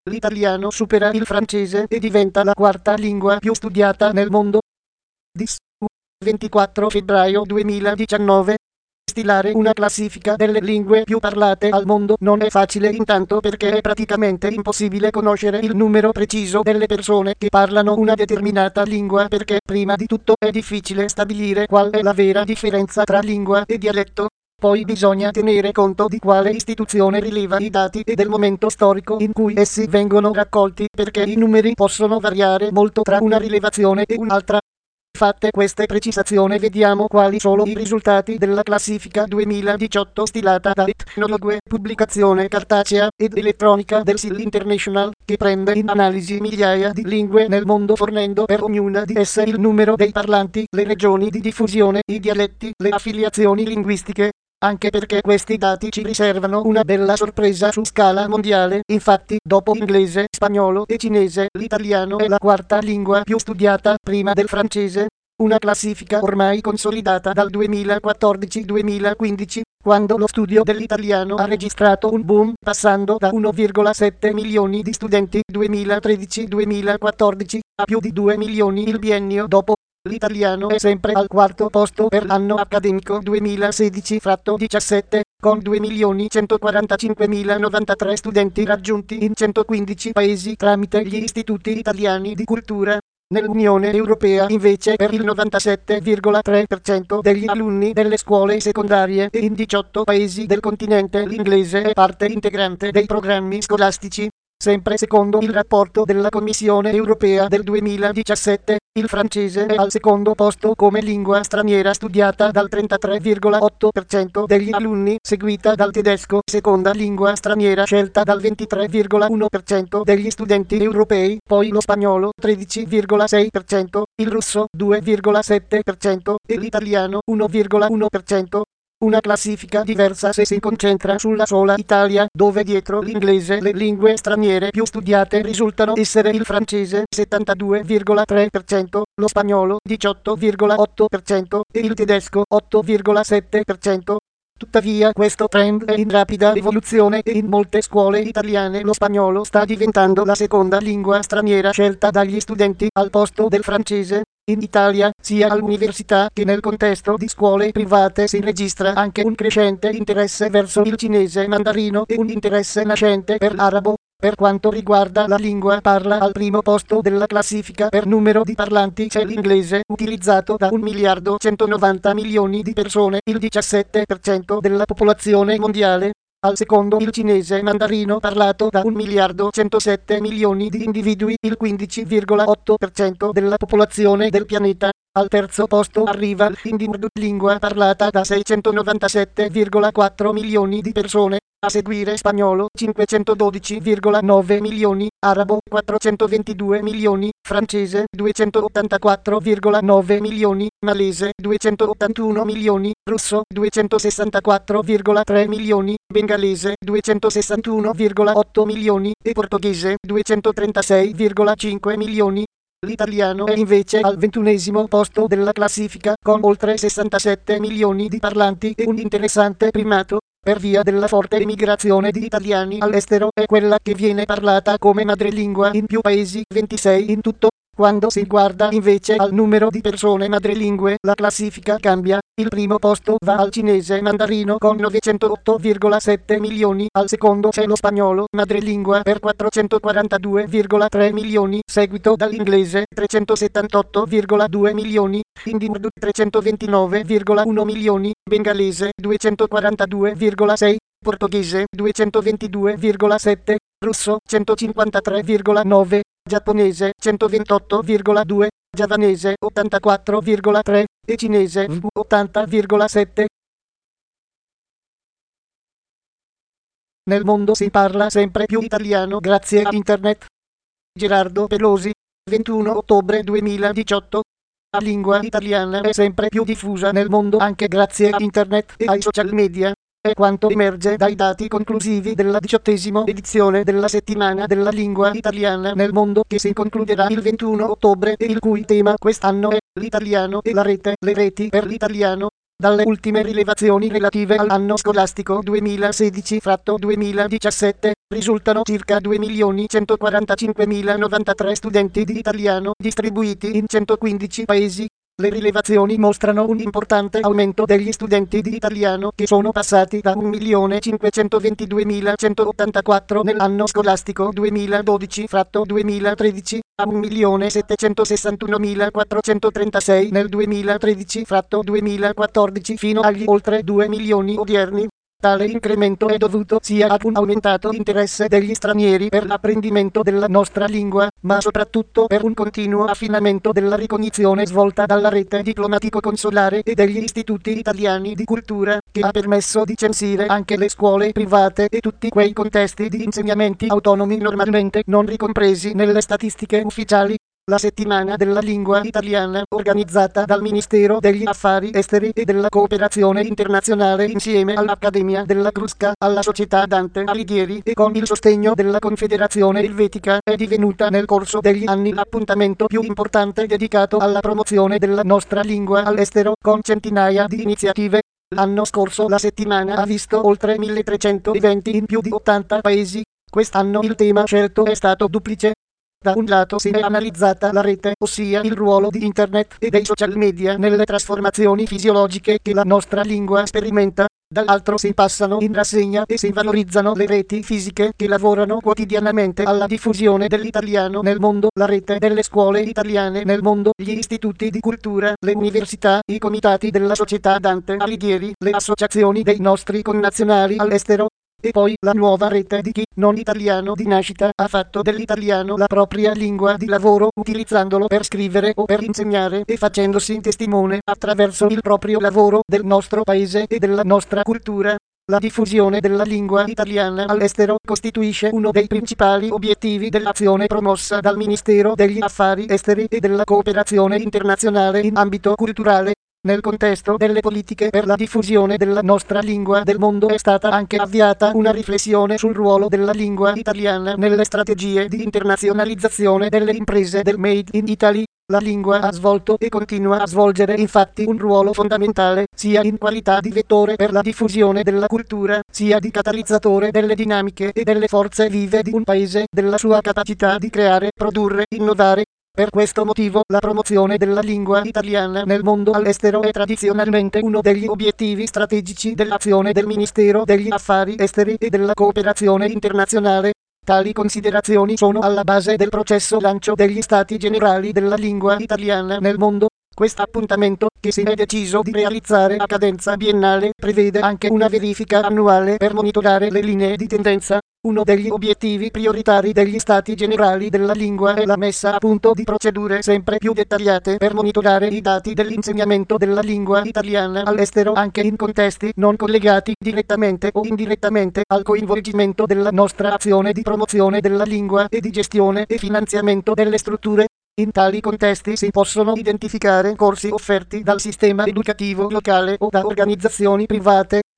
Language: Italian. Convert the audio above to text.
L'italiano supera il francese e diventa la quarta lingua più studiata nel mondo. Dis. 24 febbraio 2019. Stilare una classifica delle lingue più parlate al mondo non è facile, intanto perché è praticamente impossibile conoscere il numero preciso delle persone che parlano una determinata lingua, perché prima di tutto è difficile stabilire qual è la vera differenza tra lingua e dialetto. Poi bisogna tenere conto di quale istituzione rileva i dati e del momento storico in cui essi vengono raccolti, perché i numeri possono variare molto tra una rilevazione e un'altra. Fatte queste precisazioni, vediamo quali sono i risultati della classifica 2018 stilata da Ethnologue, pubblicazione cartacea ed elettronica del SIL International, che prende in analisi migliaia di lingue nel mondo, fornendo per ognuna di esse il numero dei parlanti, le regioni di diffusione, i dialetti, le affiliazioni linguistiche. Anche perché questi dati ci riservano una bella sorpresa su scala mondiale. Infatti, dopo inglese, spagnolo e cinese, l'italiano è la quarta lingua più studiata, prima del francese. Una classifica ormai consolidata dal 2014-2015, quando lo studio dell'italiano ha registrato un boom, passando da 1,7 milioni di studenti 2013-2014 a più di 2 milioni il biennio dopo. L'italiano è sempre al quarto posto per l'anno accademico 2016-17, con 2.145.093 studenti raggiunti in 115 paesi tramite gli istituti italiani di cultura. Nell'Unione Europea invece per il 97,3% degli alunni delle scuole secondarie e in 18 paesi del continente l'inglese è parte integrante dei programmi scolastici. Sempre secondo il rapporto della Commissione Europea del 2017, il francese è al secondo posto come lingua straniera studiata dal 33,8% degli alunni, seguita dal tedesco, seconda lingua straniera scelta dal 23,1% degli studenti europei, poi lo spagnolo 13,6%, il russo 2,7% e l'italiano 1,1%. Una classifica diversa se si concentra sulla sola Italia, dove dietro l'inglese le lingue straniere più studiate risultano essere il francese 72,3%, lo spagnolo 18,8% e il tedesco 8,7%. Tuttavia questo trend è in rapida evoluzione e in molte scuole italiane lo spagnolo sta diventando la seconda lingua straniera scelta dagli studenti al posto del francese. In Italia, sia all'università che nel contesto di scuole private si registra anche un crescente interesse verso il cinese mandarino e un interesse nascente per l'arabo. Per quanto riguarda la lingua parla, al primo posto della classifica per numero di parlanti c'è l'inglese, utilizzato da 1.190.000.000 di persone, il 17% della popolazione mondiale. Al secondo il cinese mandarino, parlato da 1.107.000.000 di individui, il 15,8% della popolazione del pianeta. Al terzo posto arriva l'hindi urdu, lingua parlata da 697,4 milioni di persone. A seguire spagnolo 512,9 milioni, arabo 422 milioni, francese 284,9 milioni, malese 281 milioni, russo 264,3 milioni, bengalese 261,8 milioni e portoghese 236,5 milioni. L'italiano è invece al 21° posto della classifica, con oltre 67 milioni di parlanti e un interessante primato. Per via della forte emigrazione di italiani all'estero è quella che viene parlata come madrelingua in più paesi, 26 in tutto. Quando si guarda invece al numero di persone madrelingue, la classifica cambia. Il primo posto va al cinese mandarino con 908,7 milioni, al secondo c'è lo spagnolo madrelingua per 442,3 milioni, seguito dall'inglese 378,2 milioni, hindi urdu 329,1 milioni, bengalese 242,6, portoghese 222,7, russo 153,9, giapponese 128,2, giavanese 84,3 e cinese 80,7. Nel mondo si parla sempre più italiano grazie a internet. Gerardo Pelosi, 21 ottobre 2018. La lingua italiana è sempre più diffusa nel mondo anche grazie a internet e ai social media. È quanto emerge dai dati conclusivi della 18ª edizione della Settimana della Lingua Italiana nel Mondo, che si concluderà il 21 ottobre e il cui tema quest'anno è l'italiano e la rete, le reti per l'italiano. Dalle ultime rilevazioni relative all'anno scolastico 2016-2017, risultano circa 2.145.093 studenti di italiano distribuiti in 115 paesi. Le rilevazioni mostrano un importante aumento degli studenti di italiano che sono passati da 1.522.184 nell'anno scolastico 2012-2013 a 1.761.436 nel 2013-2014 fino agli oltre 2 milioni odierni. Tale incremento è dovuto sia ad un aumentato interesse degli stranieri per l'apprendimento della nostra lingua, ma soprattutto per un continuo affinamento della ricognizione svolta dalla rete diplomatico-consolare e degli istituti italiani di cultura, che ha permesso di censire anche le scuole private e tutti quei contesti di insegnamenti autonomi normalmente non ricompresi nelle statistiche ufficiali. La settimana della lingua italiana, organizzata dal Ministero degli Affari Esteri e della Cooperazione Internazionale insieme all'Accademia della Crusca, alla Società Dante Alighieri e con il sostegno della Confederazione Elvetica, è divenuta nel corso degli anni l'appuntamento più importante dedicato alla promozione della nostra lingua all'estero, con centinaia di iniziative. L'anno scorso la settimana ha visto oltre 1.300 eventi in più di 80 paesi. Quest'anno il tema scelto è stato duplice. Da un lato si è analizzata la rete, ossia il ruolo di internet e dei social media nelle trasformazioni fisiologiche che la nostra lingua sperimenta, dall'altro si passano in rassegna e si valorizzano le reti fisiche che lavorano quotidianamente alla diffusione dell'italiano nel mondo, la rete delle scuole italiane nel mondo, gli istituti di cultura, le università, i comitati della Società Dante Alighieri, le associazioni dei nostri connazionali all'estero. E poi la nuova rete di chi, non italiano di nascita, ha fatto dell'italiano la propria lingua di lavoro, utilizzandolo per scrivere o per insegnare e facendosi testimone attraverso il proprio lavoro del nostro paese e della nostra cultura. La diffusione della lingua italiana all'estero costituisce uno dei principali obiettivi dell'azione promossa dal Ministero degli Affari Esteri e della Cooperazione Internazionale in ambito culturale. Nel contesto delle politiche per la diffusione della nostra lingua del mondo è stata anche avviata una riflessione sul ruolo della lingua italiana nelle strategie di internazionalizzazione delle imprese del Made in Italy. La lingua ha svolto e continua a svolgere infatti un ruolo fondamentale, sia in qualità di vettore per la diffusione della cultura, sia di catalizzatore delle dinamiche e delle forze vive di un paese, della sua capacità di creare, produrre, innovare. Per questo motivo, la promozione della lingua italiana nel mondo all'estero è tradizionalmente uno degli obiettivi strategici dell'azione del Ministero degli Affari Esteri e della Cooperazione Internazionale. Tali considerazioni sono alla base del processo lancio degli Stati Generali della lingua italiana nel mondo. Questo appuntamento, che si è deciso di realizzare a cadenza biennale, prevede anche una verifica annuale per monitorare le linee di tendenza. Uno degli obiettivi prioritari degli Stati Generali della lingua è la messa a punto di procedure sempre più dettagliate per monitorare i dati dell'insegnamento della lingua italiana all'estero anche in contesti non collegati direttamente o indirettamente al coinvolgimento della nostra azione di promozione della lingua e di gestione e finanziamento delle strutture. In tali contesti si possono identificare corsi offerti dal sistema educativo locale o da organizzazioni private,